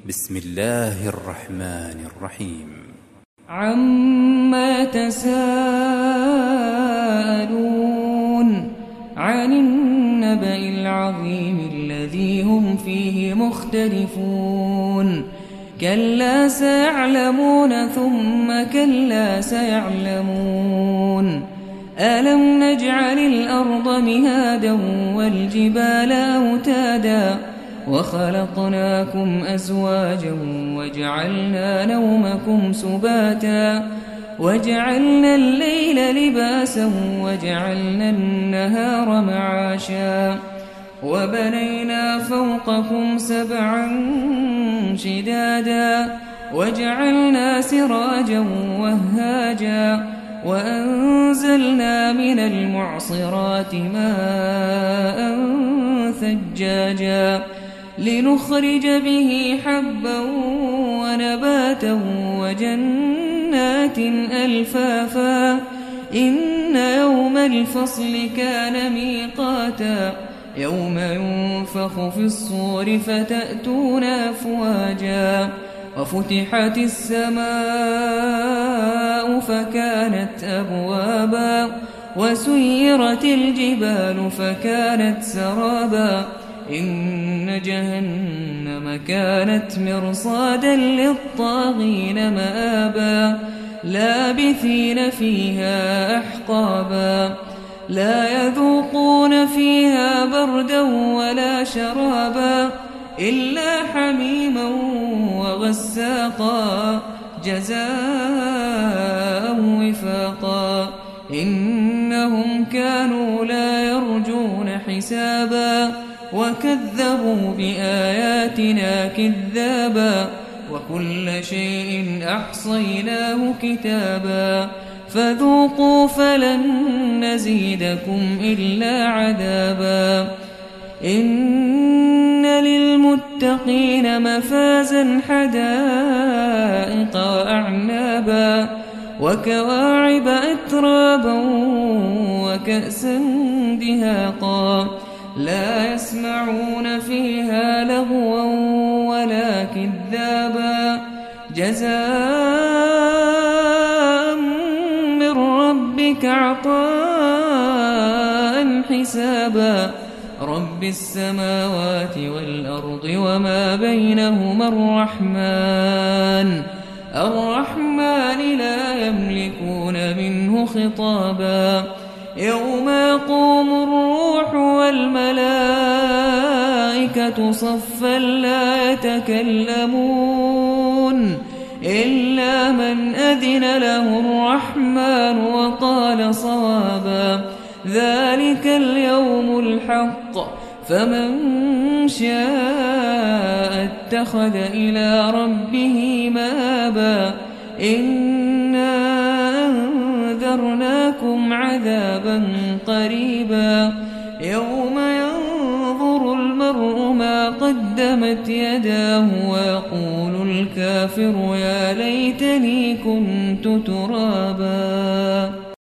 بسم الله الرحمن الرحيم. عما يتساءلون عن النبأ العظيم الذي هم فيه مختلفون كلا سيعلمون ثم كلا سيعلمون ألم نجعل الأرض مهادا والجبال أوتادا وخلقناكم أزواجا وجعلنا نومكم سباتا وجعلنا الليل لباسا وجعلنا النهار معاشا وبنينا فوقكم سبعا شدادا وجعلنا سراجا وهاجا وأنزلنا من المعصرات ماء ثجاجا لنخرج به حبا ونباتا وجنات ألفافا إن يوم الفصل كان ميقاتا يوم ينفخ في الصور فتأتون أفواجا وفتحت السماء فكانت أبوابا وسيرت الجبال فكانت سرابا إن جهنم كانت مرصادا للطاغين مآبا لابثين فيها أحقابا لا يذوقون فيها بردا ولا شرابا إلا حميما وغساقا جزاء وفاقا إنهم كانوا لا يرجون حسابا وكذبوا بآياتنا كذابا وكل شيء أحصيناه كتابا فذوقوا فلن نزيدكم إلا عذابا إن للمتقين مفازا حدائق وأعنابا وكواعب أترابا وكأسا دهاقا لا يسمعون فيها لغوا ولا كذابا جزاء من ربك عطاء حسابا رب السماوات والأرض وما بينهما الرحمن لا يملكون منه خطابا يوم يقوم الروح والملائكة صفا لا يتكلمون إلا من أذن له الرحمن وقال صوابا ذلك اليوم الحق فمن شاء اتخذ إلى ربه مآبا إنا أنذرناكم عذابا قريبا يوم ينظر المرء ما قدمت يداه ويقول الكافر يا ليتني كنت ترابا.